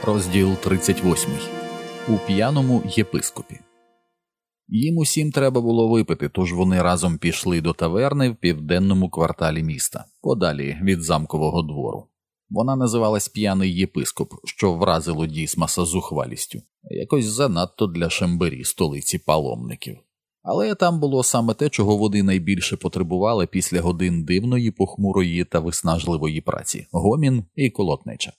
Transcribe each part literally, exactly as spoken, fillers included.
Розділ тридцять восьмий. У п'яному єпископі. Їм усім треба було випити, тож вони разом пішли до таверни в південному кварталі міста, подалі від замкового двору. Вона називалась «П'яний єпископ», що вразило Дісмаса зухвалістю, якось занадто для Шембері, столиці паломників. Але там було саме те, чого вони найбільше потребували після годин дивної, похмурої та виснажливої праці – гомін і колотнеча.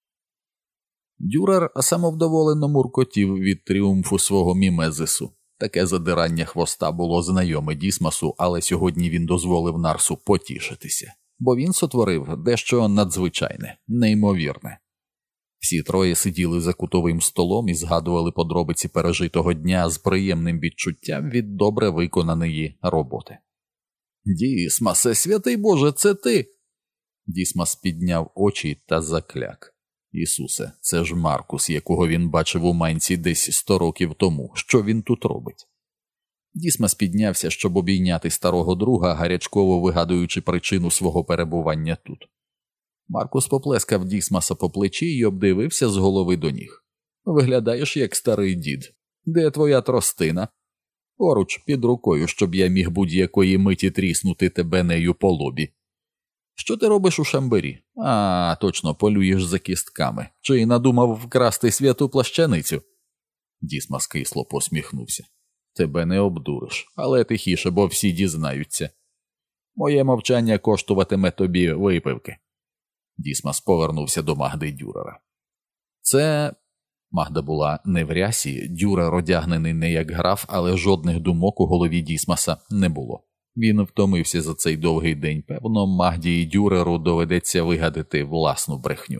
Дюрер самовдоволено муркотів від тріумфу свого мімезису. Таке задирання хвоста було знайоме Дісмасу, але сьогодні він дозволив Нарсу потішитися. Бо він сотворив дещо надзвичайне, неймовірне. Всі троє сиділи за кутовим столом і згадували подробиці пережитого дня з приємним відчуттям від добре виконаної роботи. «Дісмасе, святий Боже, це ти!» Дісмас підняв очі та закляк. «Ісусе, це ж Маркус, якого він бачив у Майнці десь сто років тому. Що він тут робить?» Дісмас піднявся, щоб обійняти старого друга, гарячково вигадуючи причину свого перебування тут. Маркус поплескав Дісмаса по плечі і обдивився з голови до ніг. «Виглядаєш, як старий дід. Де твоя тростина?» «Поруч, під рукою, щоб я міг будь-якої миті тріснути тебе нею по лобі». «Що ти робиш у Шембері?» «А, точно, полюєш за кістками. Чи надумав вкрасти святу плащаницю?» Дісмас кисло посміхнувся. «Тебе не обдуриш, але тихіше, бо всі дізнаються. Моє мовчання коштуватиме тобі випивки». Дісмас повернувся до Магди Дюрера. «Це...» Магда була не в рясі, Дюрер одягнений не як граф, але жодних думок у голові Дісмаса не було. Він втомився за цей довгий день, певно, Магді і Дюреру доведеться вигадати власну брехню.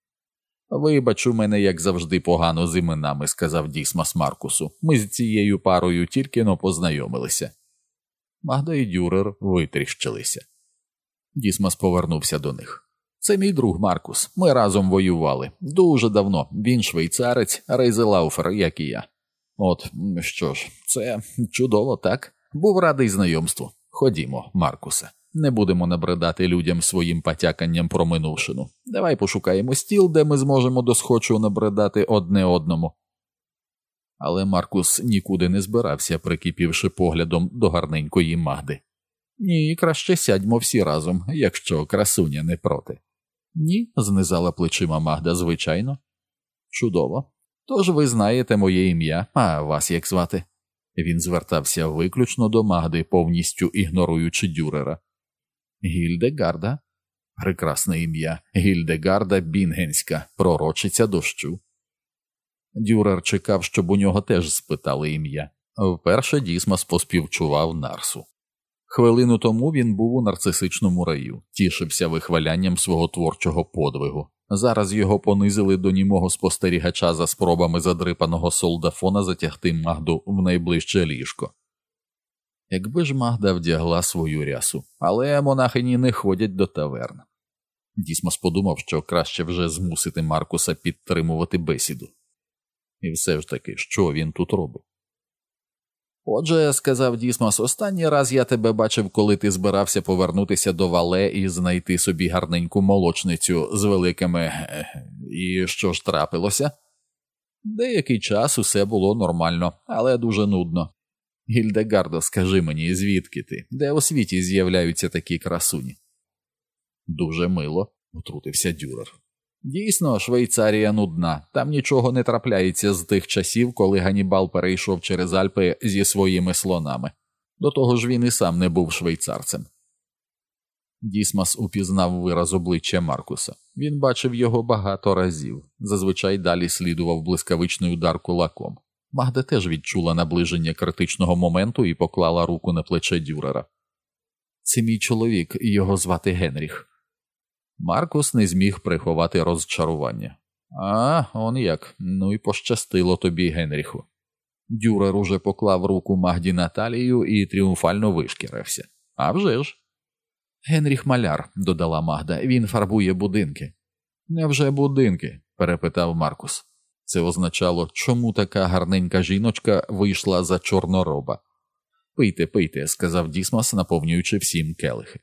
«Вибач, у мене, як завжди, погано з іменами», – сказав Дісмас Маркусу. «Ми з цією парою тільки-но познайомилися». Магда і Дюрер витріщилися. Дісмас повернувся до них. «Це мій друг Маркус. Ми разом воювали. Дуже давно. Він швейцарець, Рейзелауфер, як і я». «От, що ж, це чудово, так? Був радий знайомству. Ходімо, Маркусе. Не будемо набридати людям своїм потяканням про минувшину. Давай пошукаємо стіл, де ми зможемо досхочу набридати одне одному». Але Маркус нікуди не збирався, прикипівши поглядом до гарненької Магди. «Ні, краще сядьмо всі разом, якщо красуня не проти». «Ні», – знизала плечима Магда, – «звичайно». «Чудово. Тож ви знаєте моє ім'я, а вас як звати?» Він звертався виключно до Магди, повністю ігноруючи Дюрера. «Гільдегарда». «Прекрасне ім'я. Гільдегарда Бінгенська, пророчиця дощу». Дюрер чекав, щоб у нього теж спитали ім'я. Вперше Дісмас поспівчував Нарсу. Хвилину тому він був у нарцисичному раю, тішився вихвалянням свого творчого подвигу. Зараз його понизили до німого спостерігача за спробами задрипаного солдафона затягти Магду в найближче ліжко. Якби ж Магда вдягла свою рясу, але монахині не ходять до таверн. Дісмас подумав, що краще вже змусити Маркуса підтримувати бесіду. І все ж таки, що він тут робить? «Отже, – сказав Дісмас, – останній раз я тебе бачив, коли ти збирався повернутися до Вале і знайти собі гарненьку молочницю з великими... І що ж трапилося?» «Деякий час усе було нормально, але дуже нудно. Гільдегардо, скажи мені, звідки ти? Де у світі з'являються такі красуні?» «Дуже мило», – утрутився Дюрер. «Дійсно, Швейцарія нудна. Там нічого не трапляється з тих часів, коли Ганнібал перейшов через Альпи зі своїми слонами. До того ж він і сам не був швейцарцем». Дісмас упізнав вираз обличчя Маркуса. Він бачив його багато разів. Зазвичай далі слідував блискавичний удар кулаком. Магда теж відчула наближення критичного моменту і поклала руку на плече Дюрера. «Це мій чоловік, його звати Генріх». Маркус не зміг приховати розчарування. «А, он як. Ну і пощастило тобі, Генріху». Дюрер уже поклав руку Магді на талію і тріумфально вишкірився. «А вже ж». «Генріх маляр», – додала Магда, – «він фарбує будинки». «Невже будинки?» – перепитав Маркус. Це означало, чому така гарненька жіночка вийшла за чорнороба. «Пийте, пийте», – сказав Дісмас, наповнюючи всім келихи.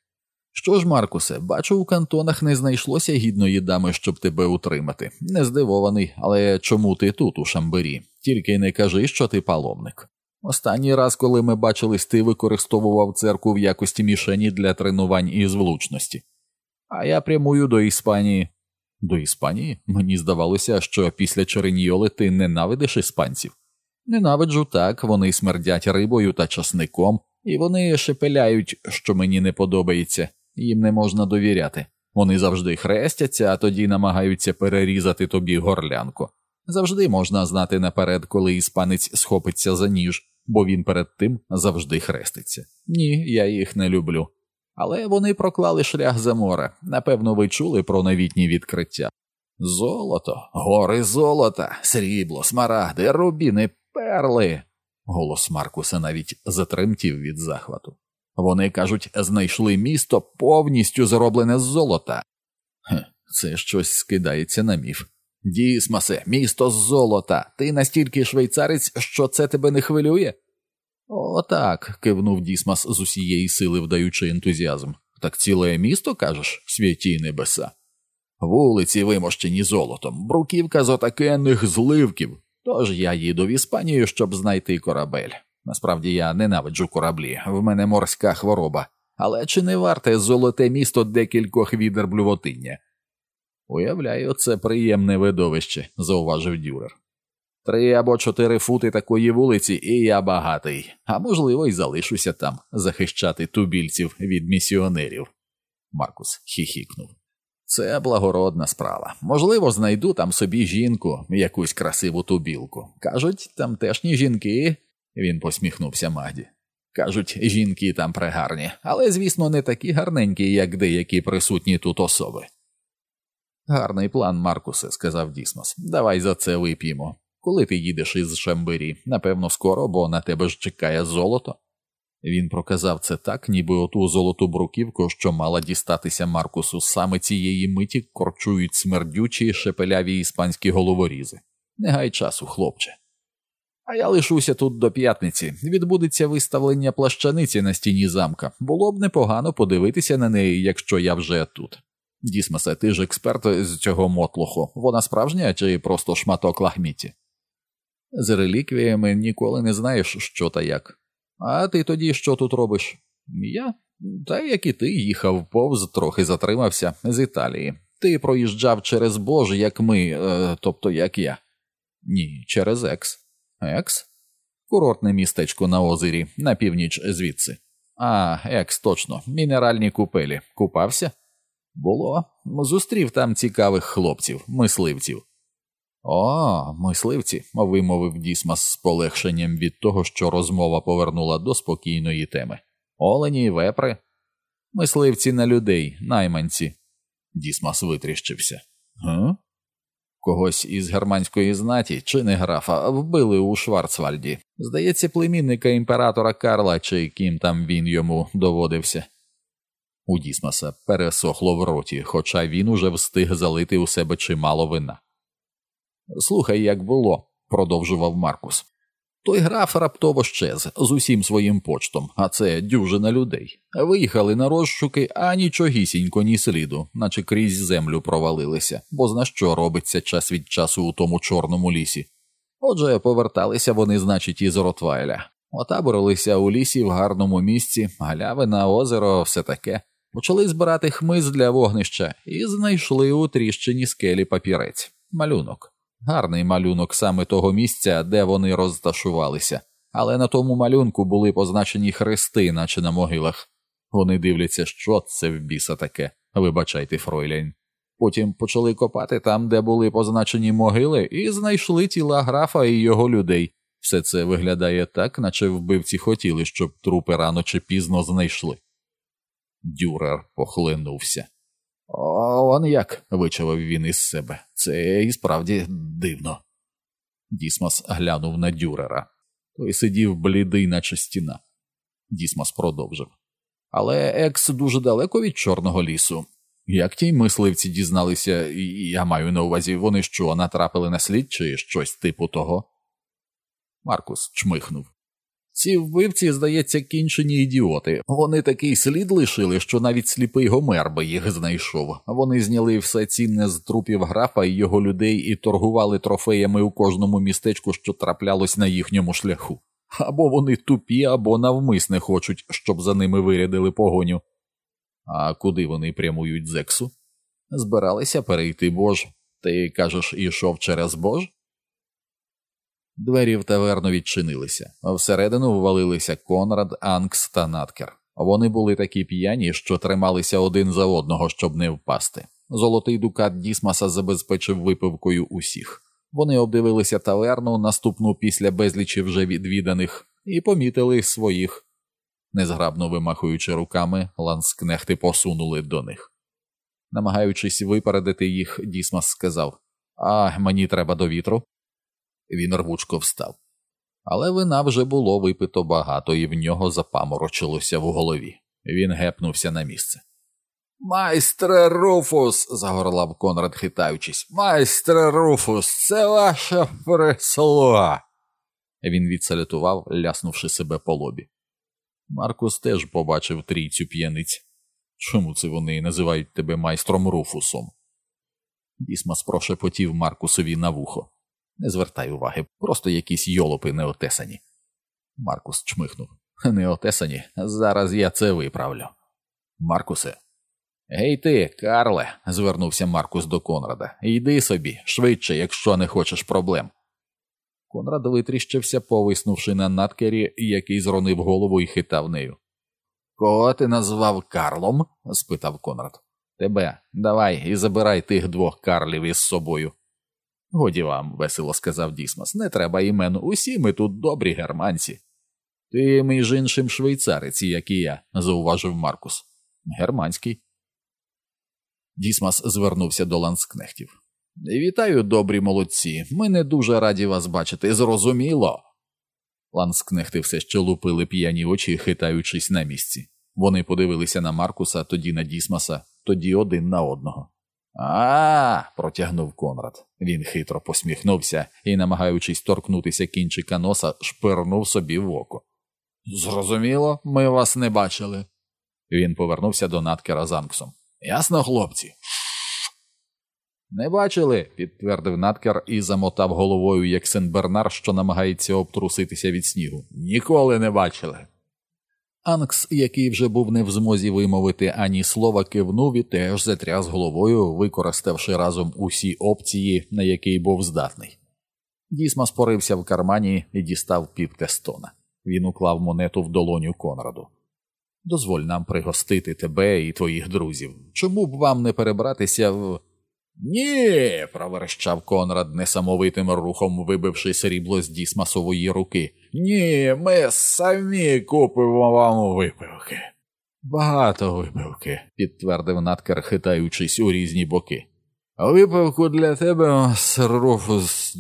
Що ж, Маркусе, бачу, у кантонах не знайшлося гідної дами, щоб тебе утримати. Не здивований, але чому ти тут, у Шамбері? Тільки не кажи, що ти паломник. Останній раз, коли ми бачились, ти використовував церкву в якості мішені для тренувань із влучності. А я прямую до Іспанії. До Іспанії? Мені здавалося, що після Череньйоли ти ненавидиш іспанців. Ненавиджу, так, вони смердять рибою та часником, і вони шепеляють, що мені не подобається. Їм не можна довіряти. Вони завжди хрестяться, а тоді намагаються перерізати тобі горлянку. Завжди можна знати наперед, коли іспанець схопиться за ніж, бо він перед тим завжди хреститься. Ні, я їх не люблю. Але вони проклали шлях за море. Напевно, ви чули про новітні відкриття. Золото, гори золота, срібло, смарагди, рубіни, перли. Голос Маркуса навіть затремтів від захвату. Вони, кажуть, знайшли місто повністю зроблене з золота. Хе, це щось скидається на міф. Дісмасе, місто з золота. Ти настільки швейцарець, що це тебе не хвилює? О, так, кивнув Дісмас з усієї сили, вдаючи ентузіазм. Так ціле місто, кажеш, святі небеса? Вулиці вимощені золотом, бруківка з отакенних зливків. Тож я їду в Іспанію, щоб знайти корабель. Насправді я ненавиджу кораблі, в мене морська хвороба. Але чи не варте золоте місто декількох відер блювотиння? Уявляю, це приємне видовище, зауважив Дюрер. Три або чотири фути такої вулиці, і я багатий. А можливо, й залишуся там, захищати тубільців від місіонерів. Маркус хіхікнув. Це благородна справа. Можливо, знайду там собі жінку, якусь красиву тубілку. Кажуть, тамтешні жінки... Він посміхнувся Магді. Кажуть, жінки там прегарні, але, звісно, не такі гарненькі, як деякі присутні тут особи. Гарний план, Маркусе, сказав Дісмос. Давай за це вип'ємо. Коли ти їдеш із Шамбері? Напевно, скоро, бо на тебе ж чекає золото. Він проказав це так, ніби оту золоту бруківку, що мала дістатися Маркусу, саме цієї миті корчують смердючі шепеляві іспанські головорізи. Не гай часу, хлопче. А я лишуся тут до п'ятниці. Відбудеться виставлення плащаниці на стіні замка. Було б непогано подивитися на неї, якщо я вже тут. Дісмасе, ти ж експерт з цього мотлоху. Вона справжня чи просто шматок лахмітті? З реліквіями ніколи не знаєш, що та як. А ти тоді що тут робиш? Я? Та як і ти, їхав повз, трохи затримався, з Італії. Ти проїжджав через Бож, як ми, е, тобто як я. Ні, через Екс. Екс? Курортне містечко на озері, на північ звідси. А, Екс, точно, мінеральні купелі. Купався? Було. Зустрів там цікавих хлопців, мисливців. О, мисливці, вимовив Дісмас з полегшенням від того, що розмова повернула до спокійної теми. Олені, вепри. Мисливці на людей, найманці. Дісмас витріщився. Га? Когось із германської знаті, чи не графа, вбили у Шварцвальді. Здається, племінника імператора Карла, чи ким там він йому доводився. У Дісмаса пересохло в роті, хоча він уже встиг залити у себе чимало вина. «Слухай, як було», – продовжував Маркус. «Той граф раптово щез з усім своїм почтом, а це дюжина людей. Виїхали на розшуки, а нічогісінько, ні сліду, наче крізь землю провалилися, бо зна що робиться час від часу у тому чорному лісі. Отже, поверталися вони, значить, із Ротвайля. Отаборилися у лісі в гарному місці, галявина, озеро, все таке. Почали збирати хмиз для вогнища і знайшли у тріщині скелі папірець. Малюнок. Гарний малюнок саме того місця, де вони розташувалися. Але на тому малюнку були позначені хрести, наче на могилах. Вони дивляться, що це в біса таке. Вибачайте, фройляйн. Потім почали копати там, де були позначені могили, і знайшли тіла графа і його людей. Все це виглядає так, наче вбивці хотіли, щоб трупи рано чи пізно знайшли. Дюрер похлинувся. «О, он як!» – вичавив він із себе. «Це і справді дивно». Дісмас глянув на Дюрера. Той сидів блідий, наче стіна. Дісмас продовжив. «Але Екс дуже далеко від Чорного лісу. Як ті мисливці дізналися, я маю на увазі, вони що, натрапили на слід чи щось типу того?» Маркус чмихнув. Ці вбивці, здається, кінчені ідіоти. Вони такий слід лишили, що навіть сліпий Гомер би їх знайшов. Вони зняли все цінне з трупів графа і його людей і торгували трофеями у кожному містечку, що траплялось на їхньому шляху. Або вони тупі, або навмисне хочуть, щоб за ними вирядили погоню. А куди вони прямують з Ексу? Збиралися перейти Бож. Ти, кажеш, ішов через Бож? Двері в таверну відчинилися. Всередину ввалилися Конрад, Анкс та Наткер. Вони були такі п'яні, що трималися один за одного, щоб не впасти. Золотий дукат Дісмаса забезпечив випивкою усіх. Вони обдивилися таверну, наступну після безлічі вже відвіданих, і помітили своїх. Незграбно вимахуючи руками, ланскнехти посунули до них. Намагаючись випередити їх, Дісмас сказав: «А, мені треба до вітру». Він рвучко встав. Але вина вже було випито багато, і в нього запаморочилося в голові. Він гепнувся на місце. «Майстре Руфус!» – загорлав Конрад, хитаючись. «Майстре Руфус, це ваша прислуга!» Він відсалютував, ляснувши себе по лобі. Маркус теж побачив трійцю п'яниць. «Чому це вони називають тебе майстром Руфусом?» Дісмас прошепотів Маркусові на вухо. «Не звертай уваги, просто якісь йолопи неотесані». Маркус чмихнув. «Неотесані? Зараз я це виправлю». «Маркусе!» «Гей ти, Карле!» – звернувся Маркус до Конрада. «Йди собі, швидше, якщо не хочеш проблем». Конрад витріщився, повиснувши на Наткері, який зронив голову і хитав нею. «Кого ти назвав Карлом?» – спитав Конрад. «Тебе. Давай і забирай тих двох Карлів із собою». «Годі вам», – весело сказав Дісмас, – «не треба імен, усі ми тут добрі германці». «Ти, між іншим, швейцарець, як і я», – зауважив Маркус. «Германський». Дісмас звернувся до ланскнехтів. «Вітаю, добрі молодці, ми не дуже раді вас бачити, зрозуміло?» Ланскнехти все ще лупили п'яні очі, хитаючись на місці. Вони подивилися на Маркуса, тоді на Дісмаса, тоді один на одного. «А-а-а!» – протягнув Конрад. Він хитро посміхнувся і, намагаючись торкнутися кінчика носа, шпирнув собі в око. «Зрозуміло, ми вас не бачили». Він повернувся до Наткера з Анксом. «Ясно, хлопці?» «Не бачили», – підтвердив Наткер і замотав головою, як Сен-Бернар, що намагається обтруситися від снігу. «Ніколи не бачили». Анкс, який вже був не в змозі вимовити ані слова, кивнув і теж затряс головою, використавши разом усі опції, на які був здатний. Дісмас порився в кармані і дістав півтестона. Він уклав монету в долоню Конраду. «Дозволь нам пригостити тебе і твоїх друзів. Чому б вам не перебратися в...» «Ні!» – проверещав Конрад, несамовитим рухом вибивши срібло з Дісмасової руки. «Ні, ми самі купимо вам випивки». «Багато випивки», – підтвердив Наткер, хитаючись у різні боки. «Випивку для тебе, сер Руфус,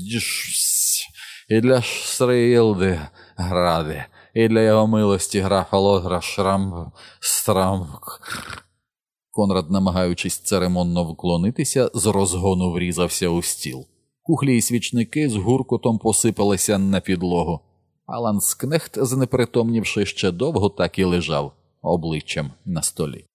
і для Шреїлди Гради, і для його милості графа Лотра Шрам... Страмк...» Конрад, намагаючись церемонно вклонитися, з розгону врізався у стіл. Кухлі й свічники з гуркотом посипалися на підлогу, а ланскнехт, знепритомнівши ще довго, так і лежав обличчям на столі.